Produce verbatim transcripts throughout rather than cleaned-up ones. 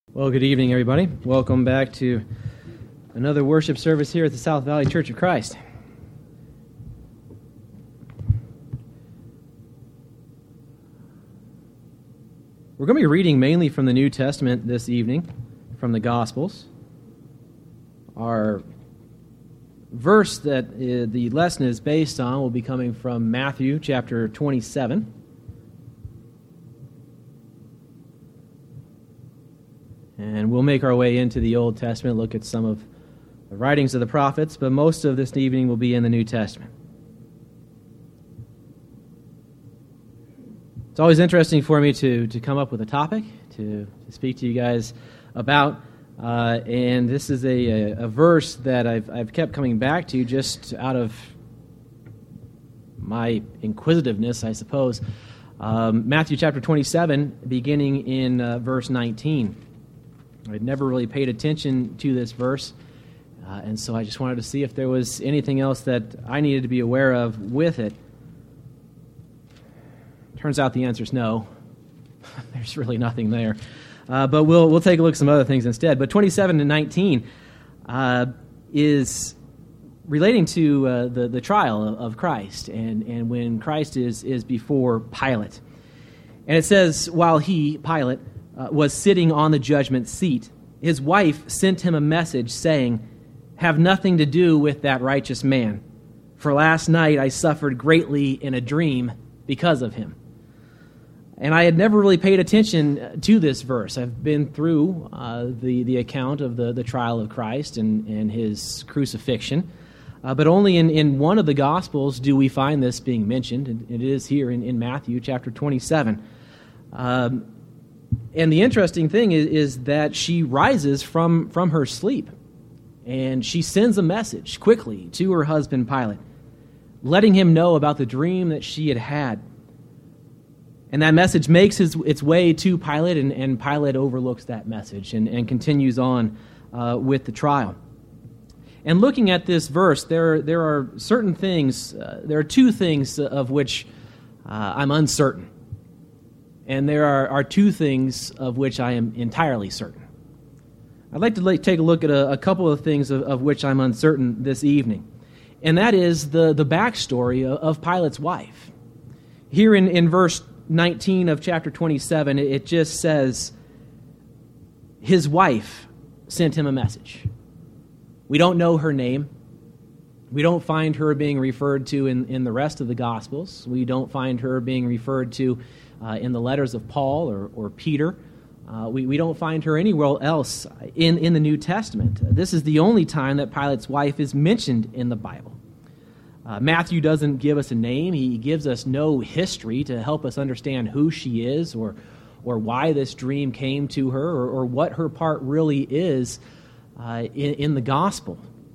Well, good evening, everybody. Welcome back to another worship service here at the South Valley Church of Christ. We're going to be reading mainly from the New Testament this evening, from the Gospels. Our verse that uh, the lesson is based on will be coming from Matthew chapter twenty-seven. And we'll make our way into the Old Testament, look at some of the writings of the prophets, but most of this evening will be in the New Testament. It's always interesting for me to, to come up with a topic to, to speak to you guys about, uh, and this is a, a, a verse that I've, I've kept coming back to just out of my inquisitiveness, I suppose. Um, Matthew chapter twenty-seven, beginning in uh, verse nineteen. I'd never really paid attention to this verse, uh, and so I just wanted to see if there was anything else that I needed to be aware of with it. Turns out the answer is no. There's really nothing there. Uh, but we'll we'll take a look at some other things instead. But twenty-seven to nineteen uh, is relating to uh, the, the trial of Christ, and, and when Christ is, is before Pilate. And it says, while he, Pilate, Uh, was sitting on the judgment seat, his wife sent him a message saying, "Have nothing to do with that righteous man, for last night I suffered greatly in a dream because of him." And I had never really paid attention to this verse. I've been through uh, the, the account of the, the trial of Christ and, and his crucifixion, uh, but only in, in one of the Gospels do we find this being mentioned, and it is here in, in Matthew chapter twenty-seven. Um, And the interesting thing is, is that she rises from, from her sleep, and she sends a message quickly to her husband Pilate, letting him know about the dream that she had had. And that message makes his, its way to Pilate, and, and Pilate overlooks that message and, and continues on uh, with the trial. And looking at this verse, there, there are certain things, uh, there are two things of which uh, I'm uncertain. And there are, are two things of which I am entirely certain. I'd like to like, take a look at a, a couple of things of, of which I'm uncertain this evening. And that is the, the backstory of, of Pilate's wife. Here in, in verse nineteen of chapter twenty-seven, it, it just says, his wife sent him a message. We don't know her name. We don't find her being referred to in, in the rest of the Gospels. We don't find her being referred to Uh, in the letters of Paul or, or Peter. Uh, we, we don't find her anywhere else in, in the New Testament. This is the only time that Pilate's wife is mentioned in the Bible. Uh, Matthew doesn't give us a name. He gives us no history to help us understand who she is or, or why this dream came to her or, or what her part really is uh, in, in the gospel.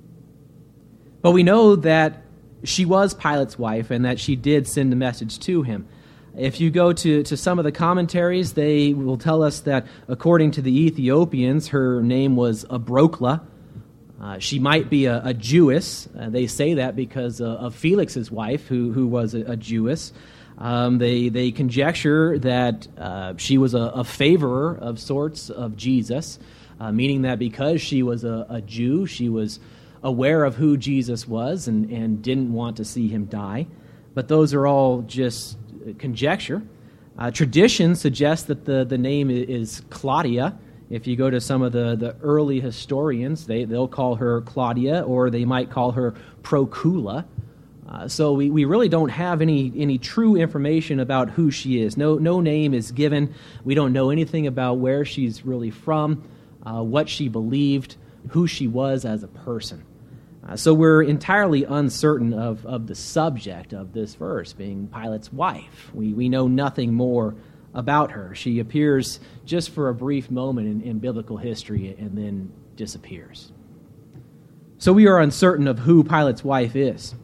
But we know that she was Pilate's wife and that she did send a message to him. If you go to, to some of the commentaries, they will tell us that according to the Ethiopians, her name was Abrokla. Uh, she might be a, a Jewess. Uh, they say that because uh, of Felix's wife, who, who was a, a Jewess. Um, they, they conjecture that uh, she was a, a favorer of sorts of Jesus, uh, meaning that because she was a, a Jew, she was aware of who Jesus was and, and didn't want to see him die. But those are all just conjecture. Uh, tradition suggests that the, the name is Claudia. If you go to some of the, the early historians, they, they'll call her Claudia, or they might call her Procula. Uh, so we, we really don't have any, any true information about who she is. No, no name is given. We don't know anything about where she's really from, uh, what she believed, who she was as a person. Uh, so we're entirely uncertain of, of the subject of this verse, being Pilate's wife. We we know nothing more about her. She appears just for a brief moment in, in biblical history and then disappears. So we are uncertain of who Pilate's wife is.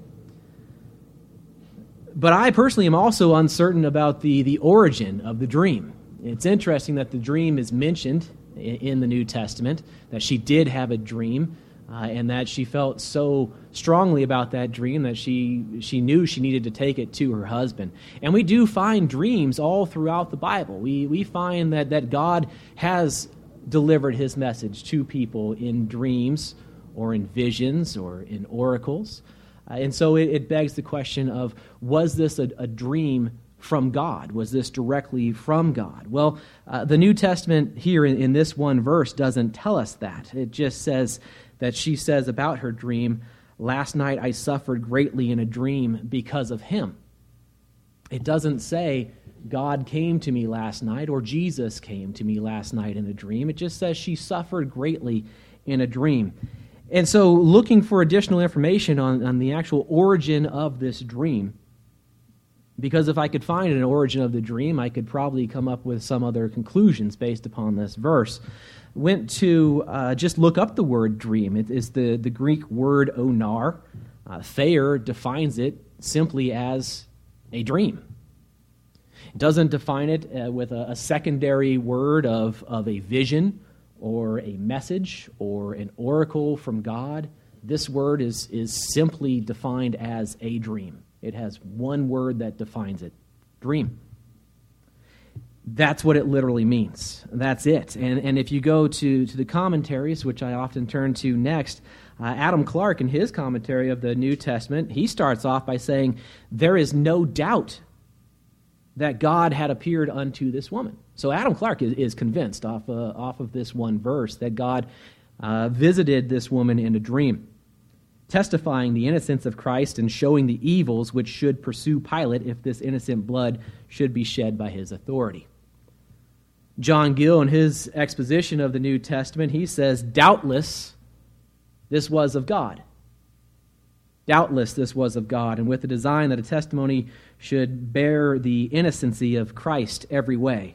But I personally am also uncertain about the, the origin of the dream. It's interesting that the dream is mentioned in, in the New Testament, that she did have a dream. Uh, and that she felt so strongly about that dream that she she knew she needed to take it to her husband. And we do find dreams all throughout the Bible. We we find that, that God has delivered his message to people in dreams or in visions or in oracles. Uh, and so it, it begs the question of, was this a, a dream from God? Was this directly from God? Well, uh, the New Testament here in, in this one verse doesn't tell us that. It just says that she says about her dream, "Last night I suffered greatly in a dream because of him." It doesn't say God came to me last night or Jesus came to me last night in a dream. It just says she suffered greatly in a dream. And so looking for additional information on, on the actual origin of this dream, because if I could find an origin of the dream, I could probably come up with some other conclusions based upon this verse. Went to uh, just look up the word dream. It is the, the Greek word onar. Uh, Thayer defines it simply as a dream. It doesn't define it uh, with a, a secondary word of, of a vision or a message or an oracle from God. This word is, is simply defined as a dream. It has one word that defines it: dream. That's what it literally means. That's it. And, and if you go to, to the commentaries, which I often turn to next, uh, Adam Clarke, in his commentary of the New Testament, he starts off by saying, there is no doubt that God had appeared unto this woman. So Adam Clarke is, is convinced off, uh, off of this one verse that God uh, visited this woman in a dream, testifying the innocence of Christ and showing the evils which should pursue Pilate if this innocent blood should be shed by his authority. John Gill, in his exposition of the New Testament, he says, doubtless this was of God. Doubtless this was of God, and with the design that a testimony should bear the innocency of Christ every way.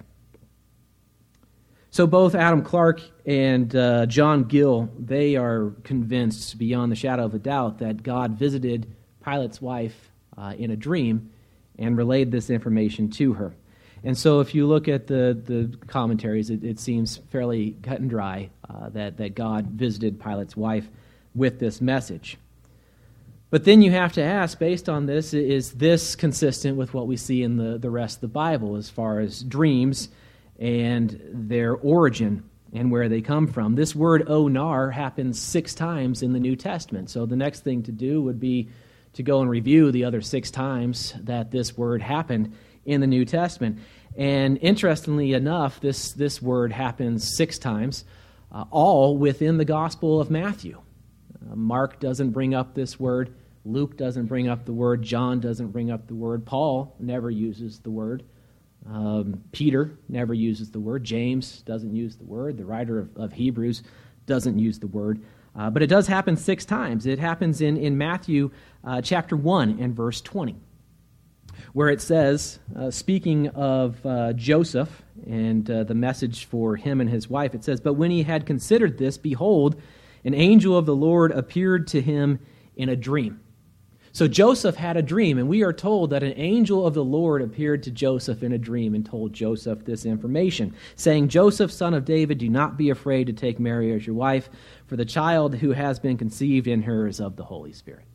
So both Adam Clarke and uh, John Gill, they are convinced beyond the shadow of a doubt that God visited Pilate's wife uh, in a dream and relayed this information to her. And so if you look at the, the commentaries, it, it seems fairly cut and dry uh, that, that God visited Pilate's wife with this message. But then you have to ask, based on this, is this consistent with what we see in the, the rest of the Bible as far as dreams and their origin and where they come from? This word onar happens six times in the New Testament. So the next thing to do would be to go and review the other six times that this word happened in the New Testament. And interestingly enough, this, this word happens six times, uh, all within the Gospel of Matthew. Uh, Mark doesn't bring up this word. Luke doesn't bring up the word. John doesn't bring up the word. Paul never uses the word. Um, Peter never uses the word. James doesn't use the word. The writer of, of Hebrews doesn't use the word. Uh, but it does happen six times. It happens in, in Matthew uh, chapter one and verse twenty, where it says, uh, speaking of uh, Joseph and uh, the message for him and his wife, it says, "But when he had considered this, behold, an angel of the Lord appeared to him in a dream." So Joseph had a dream, and we are told that an angel of the Lord appeared to Joseph in a dream and told Joseph this information, saying, "Joseph, son of David, do not be afraid to take Mary as your wife, for the child who has been conceived in her is of the Holy Spirit."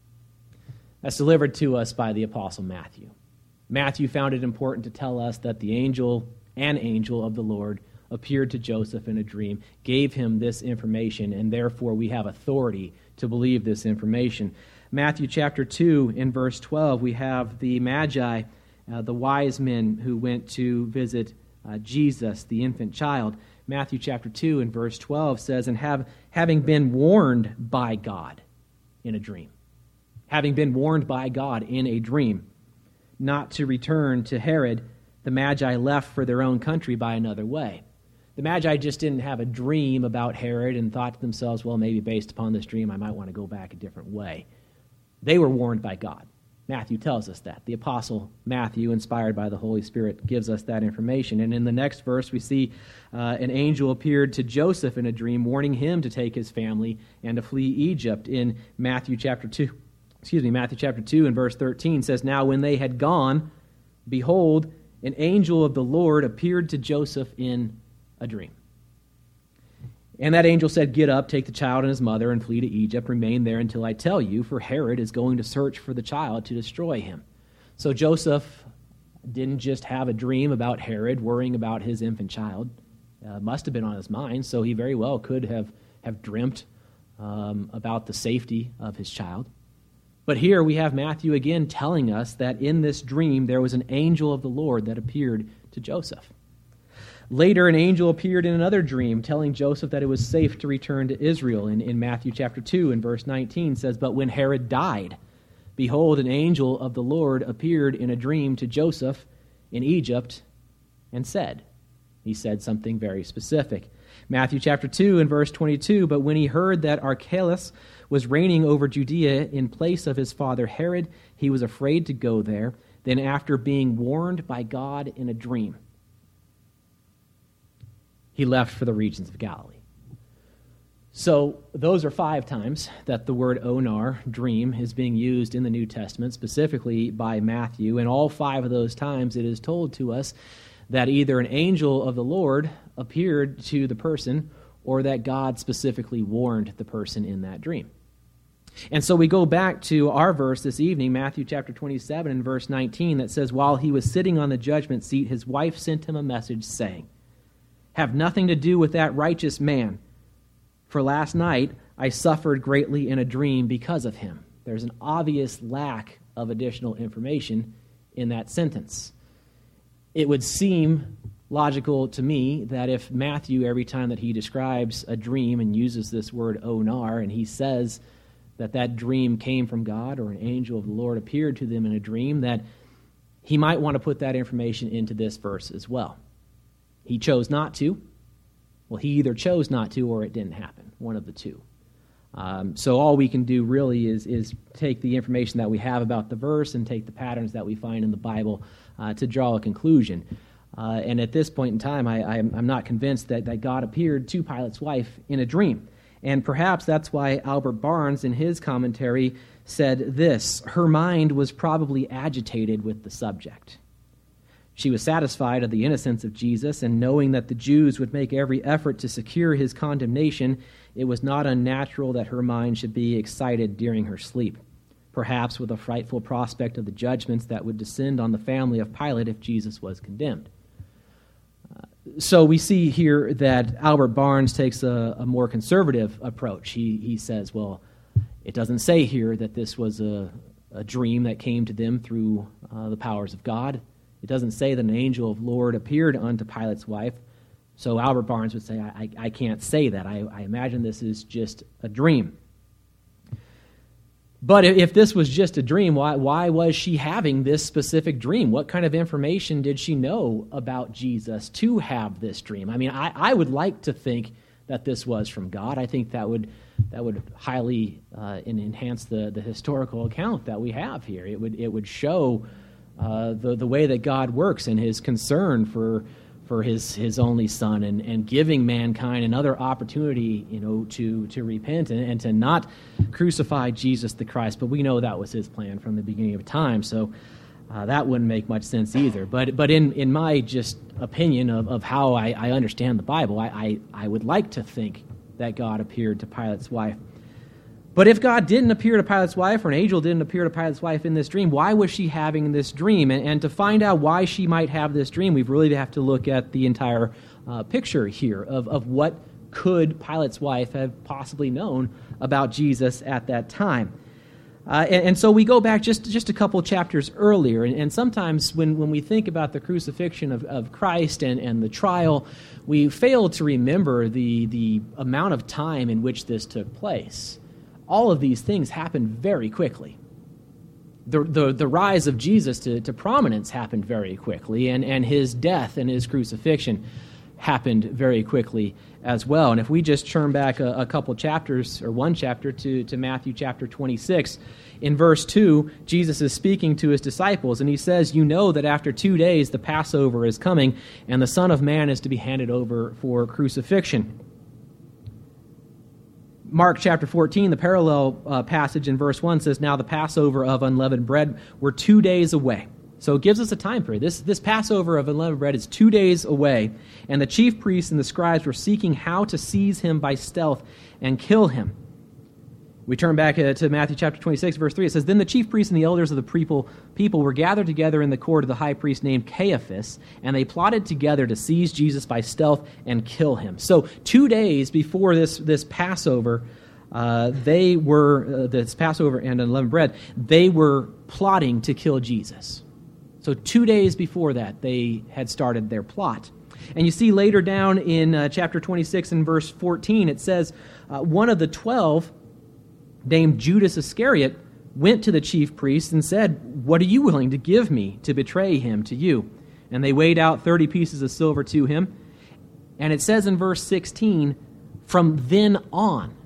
That's delivered to us by the Apostle Matthew. Matthew found it important to tell us that the angel, an angel of the Lord, appeared to Joseph in a dream, gave him this information, and therefore we have authority to believe this information. Matthew chapter two, in verse twelve, we have the Magi, uh, the wise men who went to visit uh, Jesus, the infant child. Matthew chapter two, in verse twelve says, "And have having been warned by God in a dream." Having been warned by God in a dream not to return to Herod, the Magi left for their own country by another way. The Magi just didn't have a dream about Herod and thought to themselves, well, maybe based upon this dream, I might want to go back a different way. They were warned by God. Matthew tells us that. The Apostle Matthew, inspired by the Holy Spirit, gives us that information. And in the next verse, we see uh, an angel appeared to Joseph in a dream, warning him to take his family and to flee Egypt. In Matthew chapter two, excuse me, Matthew chapter two and verse thirteen says, "Now when they had gone, behold, an angel of the Lord appeared to Joseph in a dream. And that angel said, 'Get up, take the child and his mother, and flee to Egypt. Remain there until I tell you, for Herod is going to search for the child to destroy him.'" So Joseph didn't just have a dream about Herod worrying about his infant child. uh, must have been on his mind, so he very well could have, have dreamt um, about the safety of his child. But here we have Matthew again telling us that in this dream there was an angel of the Lord that appeared to Joseph. Later, an angel appeared in another dream, telling Joseph that it was safe to return to Israel. In, in Matthew chapter two, and verse nineteen says, "But when Herod died, behold, an angel of the Lord appeared in a dream to Joseph in Egypt and said," he said something very specific. Matthew chapter two and verse twenty-two, "But when he heard that Archelaus was reigning over Judea in place of his father Herod, he was afraid to go there. Then after being warned by God in a dream, he left for the regions of Galilee." So those are five times that the word onar, dream, is being used in the New Testament, specifically by Matthew. And all five of those times it is told to us that either an angel of the Lord appeared to the person or that God specifically warned the person in that dream. And so we go back to our verse this evening, Matthew chapter twenty-seven and verse nineteen, that says, "While he was sitting on the judgment seat, his wife sent him a message saying, 'Have nothing to do with that righteous man, for last night I suffered greatly in a dream because of him.'" There's an obvious lack of additional information in that sentence. It would seem logical to me that if Matthew, every time that he describes a dream and uses this word onar, and he says that that dream came from God or an angel of the Lord appeared to them in a dream, that he might want to put that information into this verse as well. He chose not to. Well, he either chose not to or it didn't happen, one of the two. Um, so all we can do really is, is take the information that we have about the verse and take the patterns that we find in the Bible uh, to draw a conclusion. Uh, and at this point in time, I, I'm, I'm not convinced that, that God appeared to Pilate's wife in a dream. And perhaps that's why Albert Barnes, in his commentary, said this: "Her mind was probably agitated with the subject. She was satisfied of the innocence of Jesus, and knowing that the Jews would make every effort to secure his condemnation, it was not unnatural that her mind should be excited during her sleep, perhaps with a frightful prospect of the judgments that would descend on the family of Pilate if Jesus was condemned." So we see here that Albert Barnes takes a, a more conservative approach. He he says, well, it doesn't say here that this was a, a dream that came to them through uh, the powers of God. It doesn't say that an angel of the Lord appeared unto Pilate's wife. So Albert Barnes would say, I, I, I can't say that. I, I imagine this is just a dream. But if this was just a dream, why, why was she having this specific dream? What kind of information did she know about Jesus to have this dream? I mean, I, I would like to think that this was from God. I think that would that would highly uh, enhance the, the historical account that we have here. It would it would show uh, the the way that God works and his concern for for his his only son and, and giving mankind another opportunity, you know, to to repent and, and to not crucify Jesus the Christ. But we know that was his plan from the beginning of time, so uh, that wouldn't make much sense either. But but in, in my just opinion of, of how I, I understand the Bible, I, I, I would like to think that God appeared to Pilate's wife. But if God didn't appear to Pilate's wife, or an angel didn't appear to Pilate's wife in this dream, why was she having this dream? And, and to find out why she might have this dream, we really have to look at the entire uh, picture here of, of what could Pilate's wife have possibly known about Jesus at that time. Uh, and, and so we go back just, just a couple chapters earlier, and, and sometimes when, when we think about the crucifixion of, of Christ and, and the trial, we fail to remember the, the amount of time in which this took place. All of these things happened very quickly. The, the, the rise of Jesus to, to prominence happened very quickly, and, and his death and his crucifixion happened very quickly as well. And if we just turn back a, a couple chapters, or one chapter, to, to Matthew chapter twenty-six, in verse two, Jesus is speaking to his disciples, and he says, "You know that after two days the Passover is coming, and the Son of Man is to be handed over for crucifixion." Mark chapter fourteen, the parallel uh, passage in verse one says, "Now the Passover of unleavened bread were two days away." So it gives us a time period. This, this Passover of unleavened bread is two days away, and the chief priests and the scribes were seeking how to seize him by stealth and kill him. We turn back uh, to Matthew chapter twenty-six, verse three. It says, "Then the chief priests and the elders of the people, people were gathered together in the court of the high priest named Caiaphas, and they plotted together to seize Jesus by stealth and kill him." So two days before this, this Passover, uh, they were, uh, this Passover and unleavened bread, they were plotting to kill Jesus. So two days before that, they had started their plot. And you see later down in uh, chapter twenty-six and verse fourteen, it says, uh, one of the twelve, named Judas Iscariot, went to the chief priests and said, "What are you willing to give me to betray him to you?" And they weighed out thirty pieces of silver to him. And it says in verse sixteen, from then on,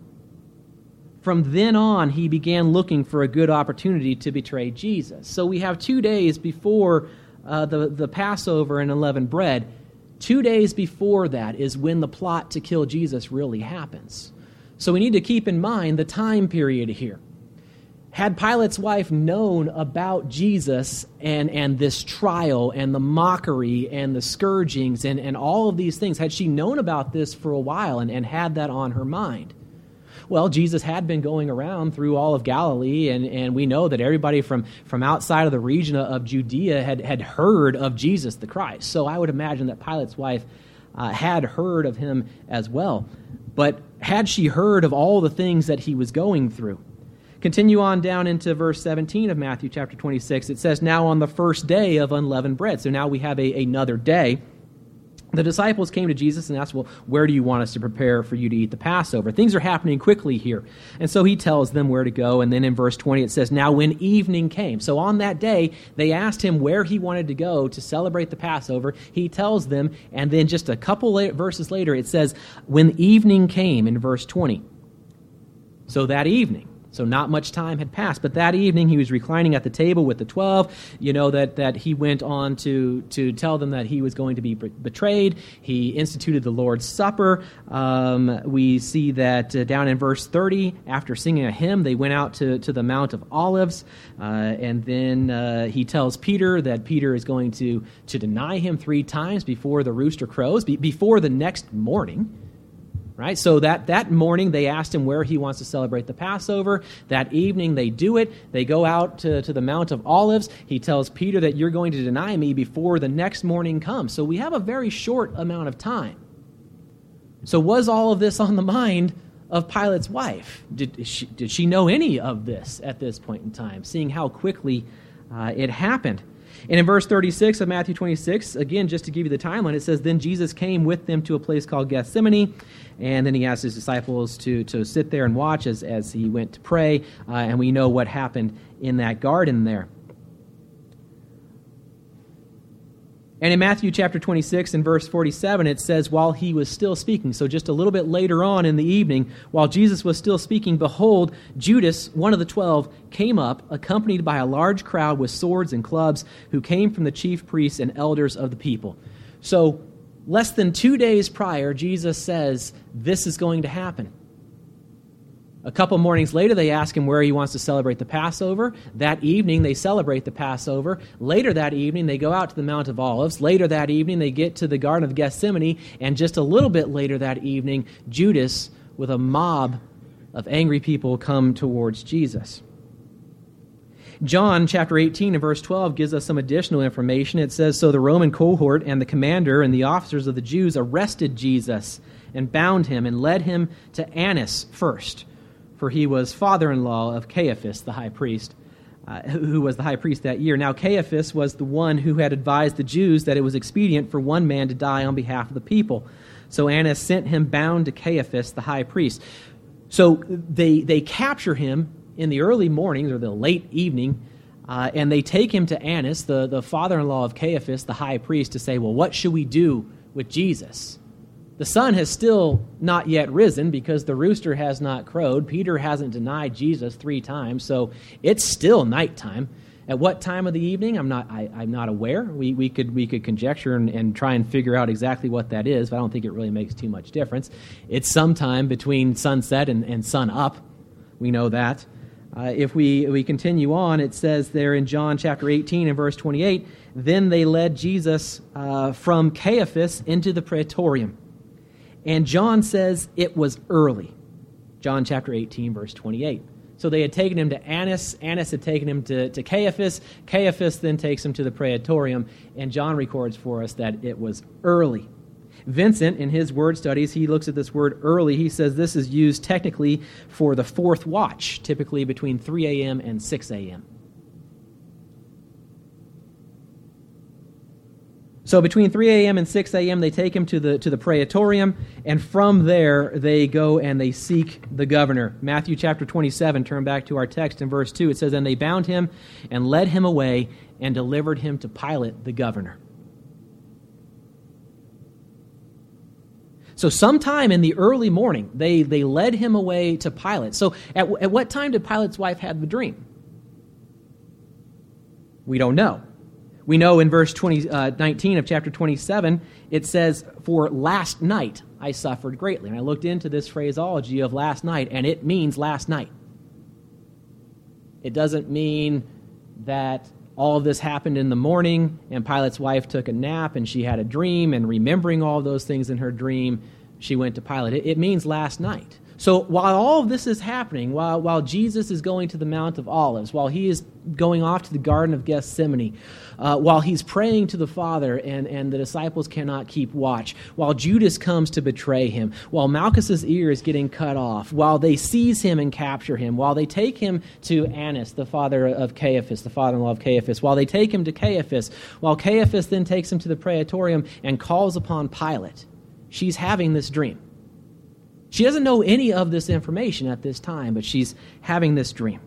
from then on, he began looking for a good opportunity to betray Jesus. So we have two days before uh, the, the Passover and unleavened bread. Two days before that is when the plot to kill Jesus really happens. So we need to keep in mind the time period here. Had Pilate's wife known about Jesus and, and this trial and the mockery and the scourgings and, and all of these things, had she known about this for a while and, and had that on her mind? Well, Jesus had been going around through all of Galilee, and, and we know that everybody from, from outside of the region of Judea had, had heard of Jesus the Christ. So I would imagine that Pilate's wife uh, had heard of him as well. But had she heard of all the things that he was going through? Continue on down into verse seventeen of Matthew chapter twenty-six. It says, "Now on the first day of unleavened bread." So now we have a, another day. The disciples came to Jesus and asked, "Well, where do you want us to prepare for you to eat the Passover?" Things are happening quickly here. And so he tells them where to go. And then in verse twenty it says, "Now when evening came." So on that day, they asked him where he wanted to go to celebrate the Passover. He tells them, and then just a couple verses later it says, "When evening came," in verse twenty. So that evening. So not much time had passed, but that evening he was reclining at the table with the twelve. You know that, that he went on to, to tell them that he was going to be betrayed. He instituted the Lord's Supper. Um, we see that uh, down in verse thirty, after singing a hymn, they went out to, to the Mount of Olives, uh, and then uh, he tells Peter that Peter is going to, to deny him three times before the rooster crows, be, before the next morning. Right? So that, that morning, they asked him where he wants to celebrate the Passover. That evening, they do it. They go out to, to the Mount of Olives. He tells Peter that you're going to deny me before the next morning comes. So we have a very short amount of time. So was all of this on the mind of Pilate's wife? Did she, did she know any of this at this point in time, seeing how quickly uh, it happened? And in verse thirty-six of Matthew twenty-six, again, just to give you the timeline, it says, "Then Jesus came with them to a place called Gethsemane," and then he asked his disciples to, to sit there and watch as, as he went to pray, uh, and we know what happened in that garden there. And in Matthew chapter twenty-six and verse forty-seven, it says, "While he was still speaking," so just a little bit later on in the evening, while Jesus was still speaking, behold, Judas, one of the twelve, came up, accompanied by a large crowd with swords and clubs, who came from the chief priests and elders of the people. So less than two days prior, Jesus says, this is going to happen. A couple mornings later, they ask him where he wants to celebrate the Passover. That evening, they celebrate the Passover. Later that evening, they go out to the Mount of Olives. Later that evening, they get to the Garden of Gethsemane. And just a little bit later that evening, Judas, with a mob of angry people, come towards Jesus. John chapter eighteen and verse twelve gives us some additional information. It says, "So the Roman cohort and the commander and the officers of the Jews arrested Jesus and bound him and led him to Annas first, for he was father-in-law of Caiaphas, the high priest, uh, who was the high priest that year. Now Caiaphas was the one who had advised the Jews that it was expedient for one man to die on behalf of the people. So Annas sent him bound to Caiaphas, the high priest." So they they capture him in the early mornings or the late evening, uh, and they take him to Annas, the, the father-in-law of Caiaphas, the high priest, to say, well, what should we do with Jesus? The sun has still not yet risen because the rooster has not crowed. Peter hasn't denied Jesus three times, so it's still nighttime. At what time of the evening? I'm not I, I'm not aware. We we could we could conjecture and, and try and figure out exactly what that is, but I don't think it really makes too much difference. It's sometime between sunset and, and sun up. We know that. Uh, if we, we continue on, it says there in John chapter eighteen and verse twenty-eight, "Then they led Jesus uh, from Caiaphas into the praetorium." And John says it was early. John chapter eighteen, verse twenty-eight. So they had taken him to Annas. Annas had taken him to, to Caiaphas. Caiaphas then takes him to the Praetorium, and John records for us that it was early. Vincent, in his word studies, he looks at this word early. He says this is used technically for the fourth watch, typically between three a.m. and six a.m. So between three a.m. and six a.m., they take him to the to the Praetorium, and from there they go and they seek the governor. Matthew chapter twenty-seven, turn back to our text in verse two. It says, "And they bound him and led him away and delivered him to Pilate the governor." So sometime in the early morning, they, they led him away to Pilate. So at, at what time did Pilate's wife have the dream? We don't know. We know in verse twenty, uh, nineteen of chapter twenty-seven, it says, "For last night I suffered greatly." And I looked into this phraseology of last night, and it means last night. It doesn't mean that all of this happened in the morning, and Pilate's wife took a nap, and she had a dream, and remembering all of those things in her dream, she went to Pilate. It, it means last night. So while all of this is happening, while, while Jesus is going to the Mount of Olives, while he is going off to the Garden of Gethsemane, uh, while he's praying to the Father and, and the disciples cannot keep watch, while Judas comes to betray him, while Malchus's ear is getting cut off, while they seize him and capture him, while they take him to Annas, the father of Caiaphas, the father-in-law of Caiaphas, while they take him to Caiaphas, while Caiaphas then takes him to the Praetorium and calls upon Pilate, she's having this dream. She doesn't know any of this information at this time, but she's having this dream.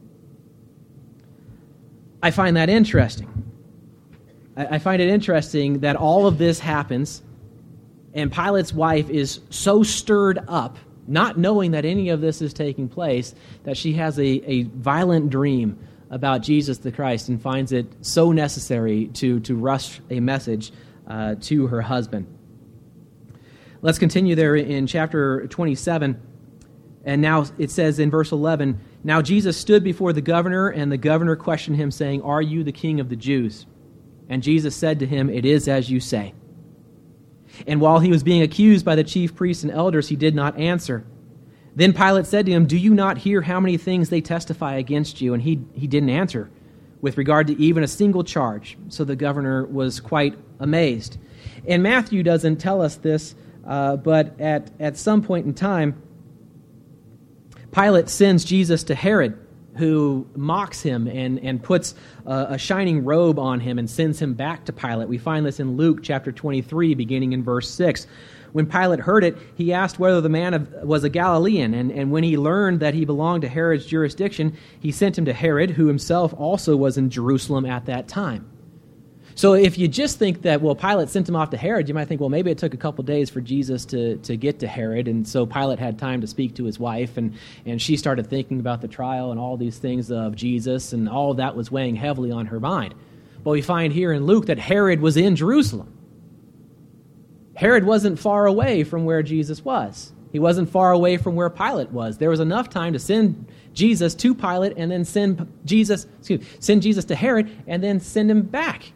I find that interesting. I, I find it interesting that all of this happens, and Pilate's wife is so stirred up, not knowing that any of this is taking place, that she has a, a violent dream about Jesus the Christ and finds it so necessary to, to rush a message uh, to her husband. Let's continue there in chapter twenty-seven. And now it says in verse eleven, "Now Jesus stood before the governor, and the governor questioned him, saying, 'Are you the king of the Jews?' And Jesus said to him, 'It is as you say.' And while he was being accused by the chief priests and elders, he did not answer. Then Pilate said to him, 'Do you not hear how many things they testify against you?' And he, he didn't answer with regard to even a single charge. So the governor was quite amazed. And Matthew doesn't tell us this, Uh, but at, at some point in time, Pilate sends Jesus to Herod, who mocks him and, and puts a, a shining robe on him and sends him back to Pilate. We find this in Luke chapter twenty-three, beginning in verse six. When Pilate heard it, he asked whether the man of, was a Galilean, and, and when he learned that he belonged to Herod's jurisdiction, he sent him to Herod, who himself also was in Jerusalem at that time. So if you just think that, well, Pilate sent him off to Herod, you might think, well, maybe it took a couple days for Jesus to, to get to Herod, and so Pilate had time to speak to his wife, and, and she started thinking about the trial and all these things of Jesus, and all of that was weighing heavily on her mind. But we find here in Luke that Herod was in Jerusalem. Herod wasn't far away from where Jesus was. He wasn't far away from where Pilate was. There was enough time to send Jesus to Pilate and then send Jesus, excuse me, send Jesus to Herod and then send him back.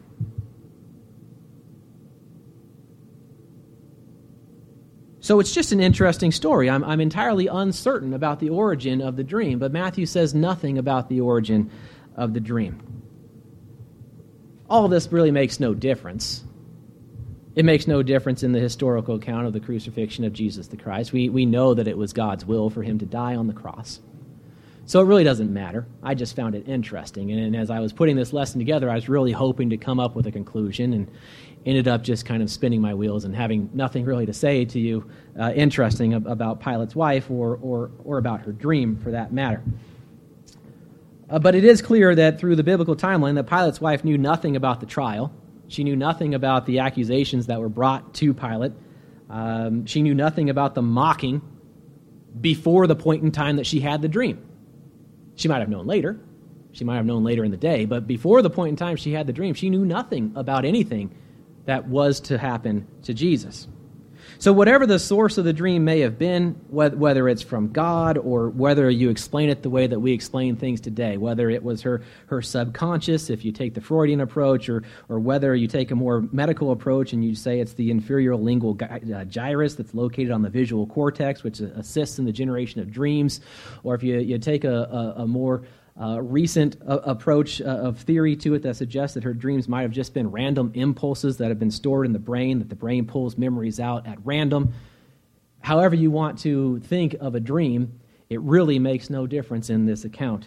So it's just an interesting story. I'm, I'm entirely uncertain about the origin of the dream, but Matthew says nothing about the origin of the dream. All of this really makes no difference. It makes no difference in the historical account of the crucifixion of Jesus the Christ. We, we know that it was God's will for him to die on the cross. So it really doesn't matter. I just found it interesting. And, and as I was putting this lesson together, I was really hoping to come up with a conclusion and ended up just kind of spinning my wheels and having nothing really to say to you uh, interesting ab- about Pilate's wife or, or, or about her dream for that matter. Uh, but it is clear that through the biblical timeline that Pilate's wife knew nothing about the trial. She knew nothing about the accusations that were brought to Pilate. Um, she knew nothing about the mocking before the point in time that she had the dream. She might have known later. She might have known later in the day, but before the point in time she had the dream, she knew nothing about anything that was to happen to Jesus. So whatever the source of the dream may have been, whether it's from God or whether you explain it the way that we explain things today, whether it was her, her subconscious, if you take the Freudian approach, or or whether you take a more medical approach and you say it's the inferior lingual gyrus that's located on the visual cortex, which assists in the generation of dreams, or if you, you take a, a, a more Uh, recent uh, approach uh, of theory to it that suggests that her dreams might have just been random impulses that have been stored in the brain, that the brain pulls memories out at random. However you want to think of a dream, it really makes no difference in this account.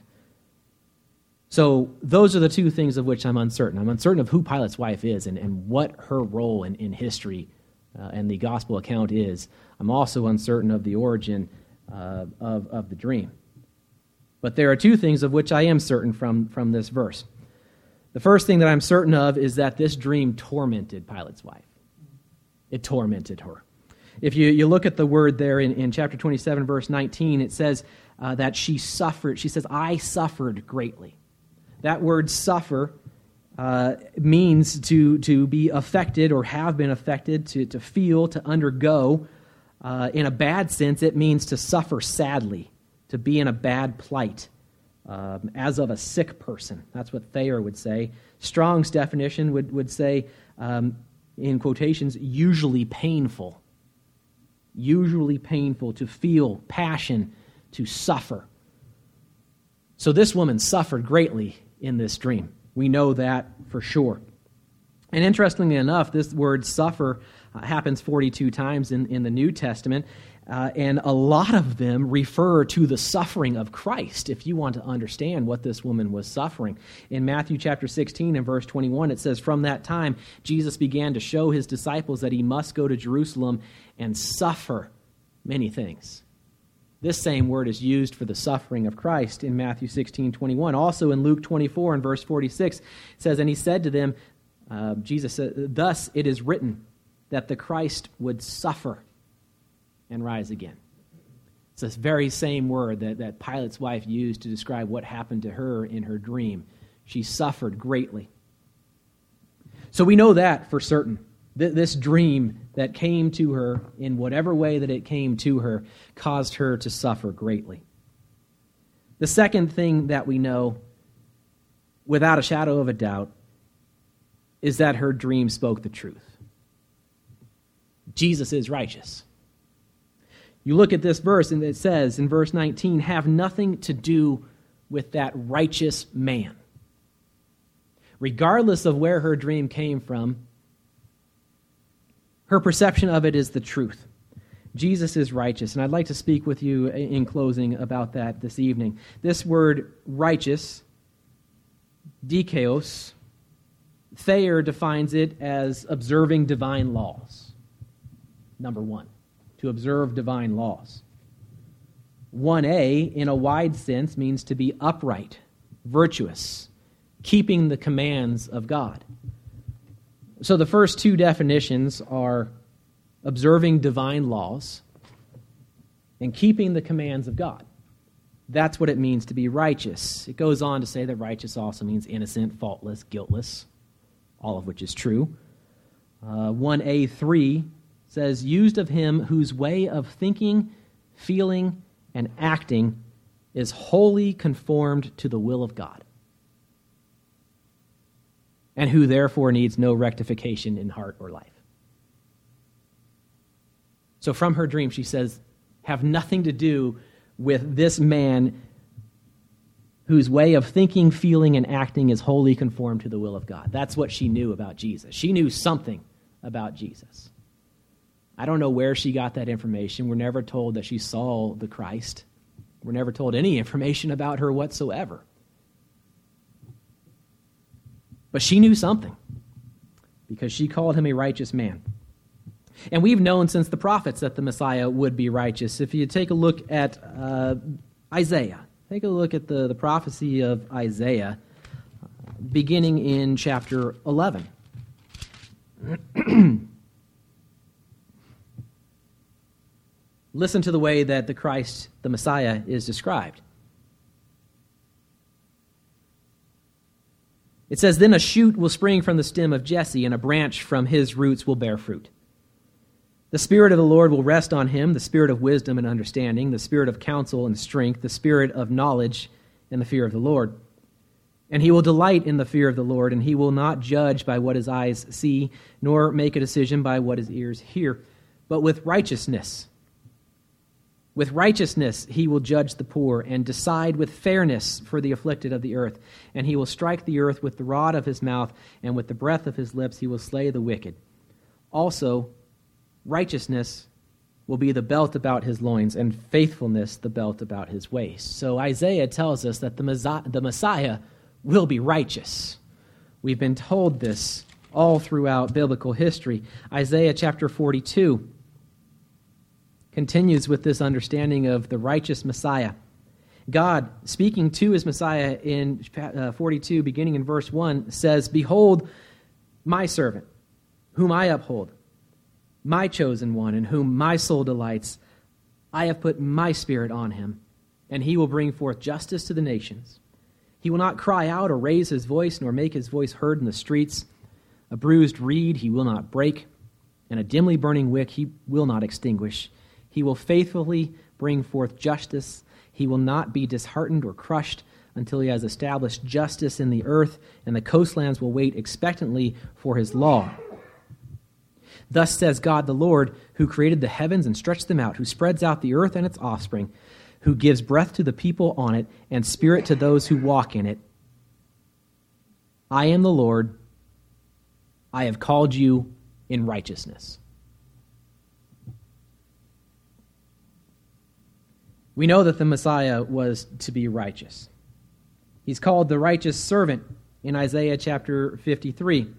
So those are the two things of which I'm uncertain. I'm uncertain of who Pilate's wife is and, and what her role in, in history uh, and the gospel account is. I'm also uncertain of the origin uh, of, of the dream. But there are two things of which I am certain from, from this verse. The first thing that I'm certain of is that this dream tormented Pilate's wife. It tormented her. If you, you look at the word there in, in chapter twenty-seven, verse nineteen, it says uh, that she suffered. She says, I suffered greatly. That word suffer uh, means to, to be affected or have been affected, to, to feel, to undergo. Uh, in a bad sense, it means to suffer sadly, to be in a bad plight, um, as of a sick person. That's what Thayer would say. Strong's definition would, would say, um, in quotations, usually painful. Usually painful, to feel passion, to suffer. So this woman suffered greatly in this dream. We know that for sure. And interestingly enough, this word suffer uh, happens forty-two times in, in the New Testament. Uh, and a lot of them refer to the suffering of Christ, if you want to understand what this woman was suffering. In Matthew chapter sixteen and verse twenty-one, it says, from that time, Jesus began to show his disciples that he must go to Jerusalem and suffer many things. This same word is used for the suffering of Christ in Matthew sixteen twenty-one. Also in Luke twenty-four and verse forty-six, it says, and he said to them, uh, Jesus said, thus it is written that the Christ would suffer and rise again. It's this very same word that, that Pilate's wife used to describe what happened to her in her dream. She suffered greatly. So we know that for certain. Th- this dream that came to her, in whatever way that it came to her, caused her to suffer greatly. The second thing that we know, without a shadow of a doubt, is that her dream spoke the truth. Jesus is righteous. You look at this verse, and it says in verse nineteen, have nothing to do with that righteous man. Regardless of where her dream came from, her perception of it is the truth. Jesus is righteous, and I'd like to speak with you in closing about that this evening. This word righteous, dikaios, Thayer defines it as observing divine laws. Number one. To observe divine laws. one A, in a wide sense, means to be upright, virtuous, keeping the commands of God. So the first two definitions are observing divine laws and keeping the commands of God. That's what it means to be righteous. It goes on to say that righteous also means innocent, faultless, guiltless, all of which is true. Uh, one A three says, used of him whose way of thinking, feeling, and acting is wholly conformed to the will of God, and who therefore needs no rectification in heart or life. So from her dream, she says, have nothing to do with this man whose way of thinking, feeling, and acting is wholly conformed to the will of God. That's what she knew about Jesus. She knew something about Jesus. I don't know where she got that information. We're never told that she saw the Christ. We're never told any information about her whatsoever. But she knew something, because she called him a righteous man. And we've known since the prophets that the Messiah would be righteous. If you take a look at uh, Isaiah, take a look at the, the prophecy of Isaiah, beginning in chapter eleven. Listen to the way that the Christ, the Messiah, is described. It says, then a shoot will spring from the stem of Jesse, and a branch from his roots will bear fruit. The Spirit of the Lord will rest on him, the Spirit of wisdom and understanding, the Spirit of counsel and strength, the Spirit of knowledge and the fear of the Lord. And he will delight in the fear of the Lord, and he will not judge by what his eyes see, nor make a decision by what his ears hear, but with righteousness. With righteousness he will judge the poor, and decide with fairness for the afflicted of the earth. And he will strike the earth with the rod of his mouth, and with the breath of his lips he will slay the wicked. Also, righteousness will be the belt about his loins, and faithfulness the belt about his waist. So Isaiah tells us that the Messiah will be righteous. We've been told this all throughout biblical history. Isaiah chapter forty-two continues with this understanding of the righteous Messiah. God, speaking to his Messiah in forty-two, beginning in verse one, says, "Behold, my servant, whom I uphold, my chosen one, in whom my soul delights. I have put my Spirit on him, and he will bring forth justice to the nations. He will not cry out or raise his voice, nor make his voice heard in the streets. A bruised reed he will not break, and a dimly burning wick he will not extinguish. He will faithfully bring forth justice. He will not be disheartened or crushed until he has established justice in the earth, and the coastlands will wait expectantly for his law. Thus says God the Lord, who created the heavens and stretched them out, who spreads out the earth and its offspring, who gives breath to the people on it and spirit to those who walk in it. I am the Lord. I have called you in righteousness." We know that the Messiah was to be righteous. He's called the righteous servant in Isaiah chapter fifty-three.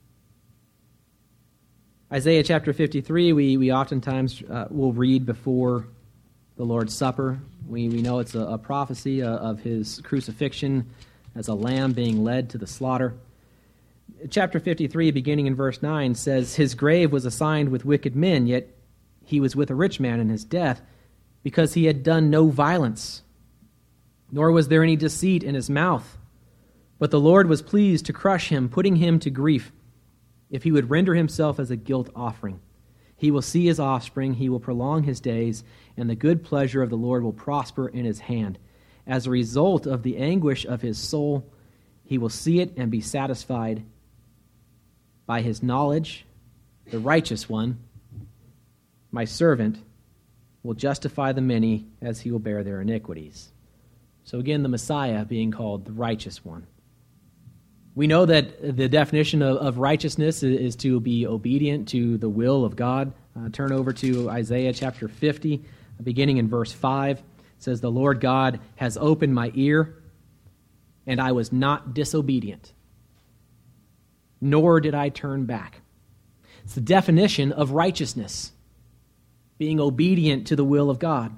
Isaiah chapter fifty-three, we, we oftentimes uh, will read before the Lord's Supper. We, we know it's a, a prophecy uh, of his crucifixion as a lamb being led to the slaughter. Chapter fifty-three, beginning in verse nine, says, "His grave was assigned with wicked men, yet he was with a rich man in his death, because he had done no violence, nor was there any deceit in his mouth. But the Lord was pleased to crush him, putting him to grief, if he would render himself as a guilt offering. He will see his offspring, he will prolong his days, and the good pleasure of the Lord will prosper in his hand. As a result of the anguish of his soul, he will see it and be satisfied. By his knowledge, the righteous one, my servant, will justify the many as he will bear their iniquities." So again, the Messiah being called the righteous one. We know that the definition of, of righteousness is, is to be obedient to the will of God. Uh, turn over to Isaiah chapter fifty, beginning in verse five. It says, "The Lord God has opened my ear, and I was not disobedient, nor did I turn back." It's the definition of righteousness, being obedient to the will of God.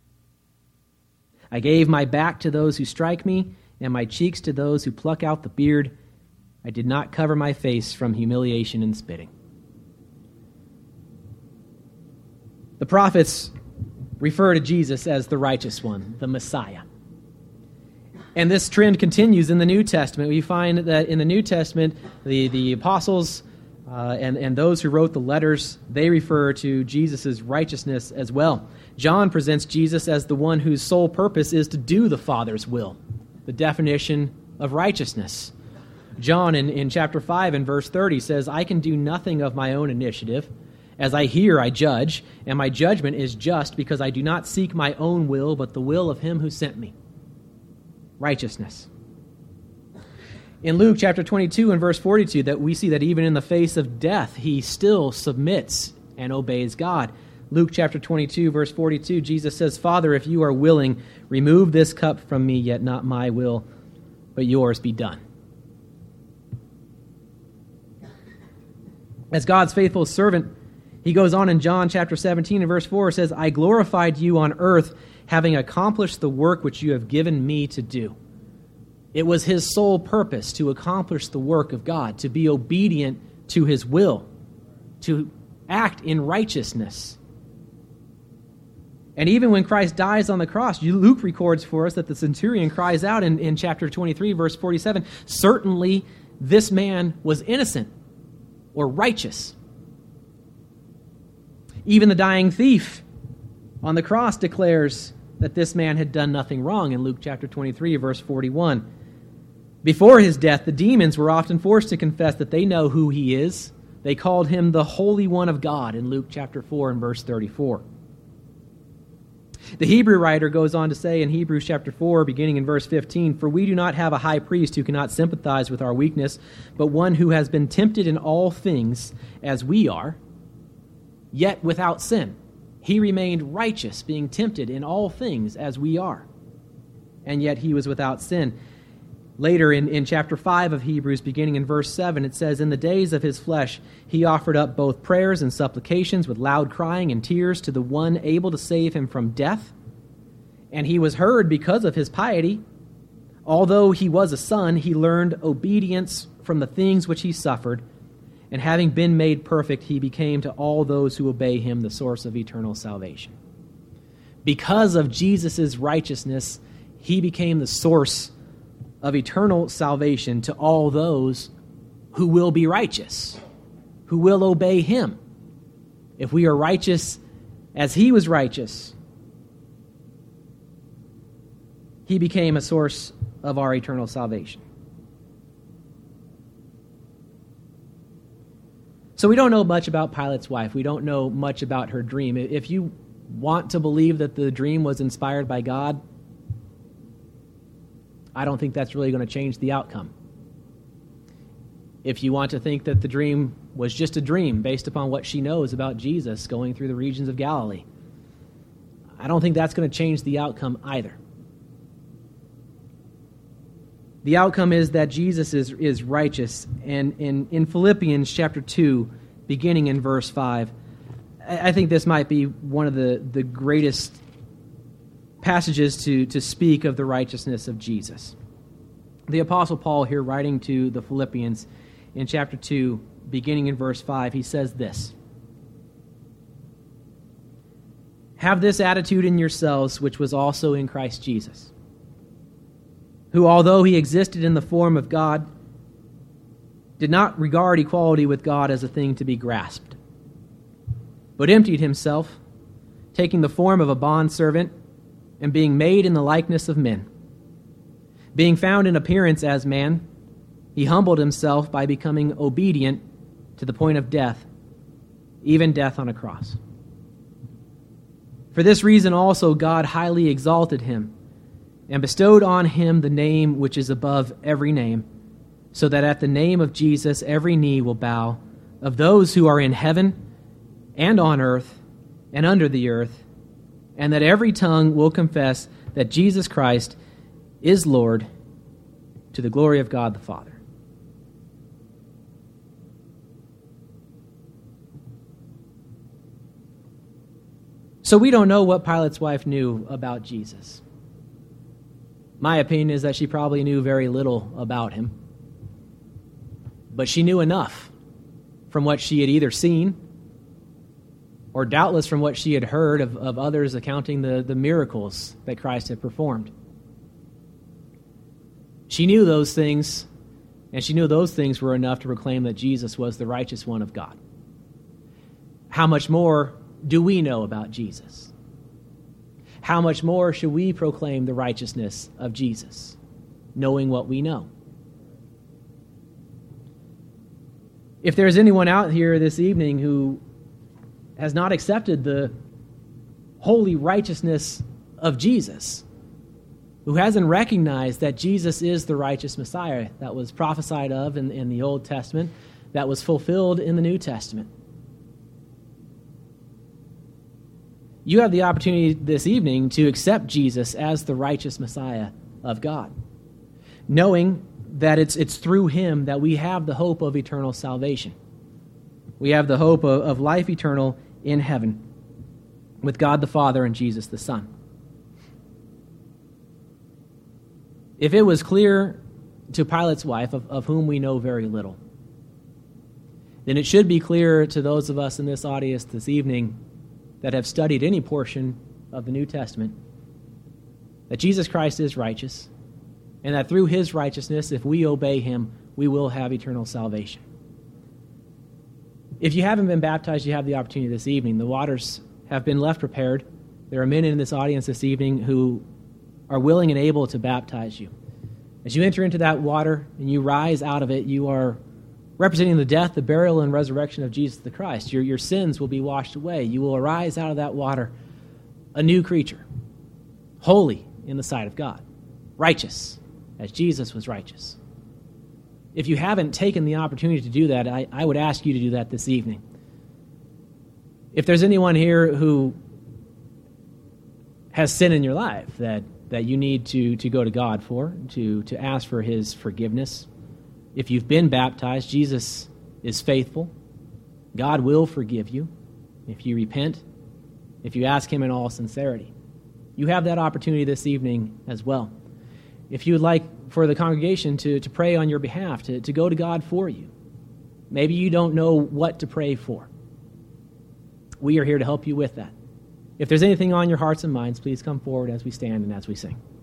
"I gave my back to those who strike me, and my cheeks to those who pluck out the beard. I did not cover my face from humiliation and spitting." The prophets refer to Jesus as the righteous one, the Messiah. And this trend continues in the New Testament. We find that in the New Testament, the, the apostles uh, and, and those who wrote the letters, they refer to Jesus' righteousness as well. John presents Jesus as the one whose sole purpose is to do the Father's will, the definition of righteousness. John in, in chapter five and verse thirty says, "I can do nothing of my own initiative. As I hear, I judge, and my judgment is just because I do not seek my own will, but the will of him who sent me." Righteousness. In Luke chapter twenty-two and verse forty-two, that we see that even in the face of death, he still submits and obeys God. Luke chapter twenty-two, verse forty-two, Jesus says, "Father, if you are willing, remove this cup from me, yet not my will, but yours be done." As God's faithful servant, he goes on in John chapter seventeen and verse four, says, "I glorified you on earth, having accomplished the work which you have given me to do." It was his sole purpose to accomplish the work of God, to be obedient to his will, to act in righteousness. And even when Christ dies on the cross, Luke records for us that the centurion cries out in, in chapter twenty-three, verse forty-seven, "Certainly this man was innocent," or righteous. Even the dying thief on the cross declares that this man had done nothing wrong in Luke chapter twenty-three, verse forty-one. Before his death, the demons were often forced to confess that they know who he is. They called him the Holy One of God in Luke chapter four and verse thirty-four. The Hebrew writer goes on to say in Hebrews chapter four, beginning in verse fifteen, "For we do not have a high priest who cannot sympathize with our weakness, but one who has been tempted in all things as we are, yet without sin. He remained righteous, being tempted in all things as we are, and yet he was without sin." Later in, in chapter five of Hebrews, beginning in verse seven, it says, "In the days of his flesh he offered up both prayers and supplications with loud crying and tears to the one able to save him from death. And he was heard because of his piety. Although he was a son, he learned obedience from the things which he suffered. And having been made perfect, he became to all those who obey him the source of eternal salvation." Because of Jesus' righteousness, he became the source of eternal salvation to all those who will be righteous, who will obey him. If we are righteous as he was righteous, he became a source of our eternal salvation. So we don't know much about Pilate's wife. We don't know much about her dream. If you want to believe that the dream was inspired by God, I don't think that's really going to change the outcome. If you want to think that the dream was just a dream based upon what she knows about Jesus going through the regions of Galilee, I don't think that's going to change the outcome either. The outcome is that Jesus is, is righteous. And in, in Philippians chapter two, beginning in verse five, I, I think this might be one of the, the greatest passages to, to speak of the righteousness of Jesus. The Apostle Paul here, writing to the Philippians in chapter two, beginning in verse five, he says this: "Have this attitude in yourselves, which was also in Christ Jesus, who, although he existed in the form of God, did not regard equality with God as a thing to be grasped, but emptied himself, taking the form of a bondservant, and being made in the likeness of men. Being found in appearance as man, he humbled himself by becoming obedient to the point of death, even death on a cross. For this reason also God highly exalted him, and bestowed on him the name which is above every name, so that at the name of Jesus every knee will bow, of those who are in heaven and on earth and under the earth, and that every tongue will confess that Jesus Christ is Lord, to the glory of God the Father." So we don't know what Pilate's wife knew about Jesus. My opinion is that she probably knew very little about him. But she knew enough from what she had either seen or doubtless from what she had heard of, of others accounting the, the miracles that Christ had performed. She knew those things, and she knew those things were enough to proclaim that Jesus was the righteous one of God. How much more do we know about Jesus? How much more should we proclaim the righteousness of Jesus, knowing what we know? If there's anyone out here this evening who has not accepted the holy righteousness of Jesus, who hasn't recognized that Jesus is the righteous Messiah that was prophesied of in, in the Old Testament, that was fulfilled in the New Testament, you have the opportunity this evening to accept Jesus as the righteous Messiah of God, knowing that it's it's through him that we have the hope of eternal salvation. We have the hope of, of life eternal in heaven with God the Father and Jesus the Son. If it was clear to Pilate's wife, of, of whom we know very little, then it should be clear to those of us in this audience this evening that have studied any portion of the New Testament that Jesus Christ is righteous, and that through his righteousness, if we obey him, we will have eternal salvation. If you haven't been baptized, you have the opportunity this evening. The waters have been left prepared. There are men in this audience this evening who are willing and able to baptize you. As you enter into that water and you rise out of it, you are representing the death, the burial, and resurrection of Jesus the Christ. Your, your sins will be washed away. You will arise out of that water a new creature, holy in the sight of God, righteous as Jesus was righteous. If you haven't taken the opportunity to do that, I, I would ask you to do that this evening. If there's anyone here who has sin in your life that, that you need to, to go to God for, to, to ask for his forgiveness, if you've been baptized, Jesus is faithful. God will forgive you if you repent, if you ask him in all sincerity. You have that opportunity this evening as well. If you would like for the congregation to, to pray on your behalf, to, to go to God for you, maybe you don't know what to pray for. We are here to help you with that. If there's anything on your hearts and minds, please come forward as we stand and as we sing.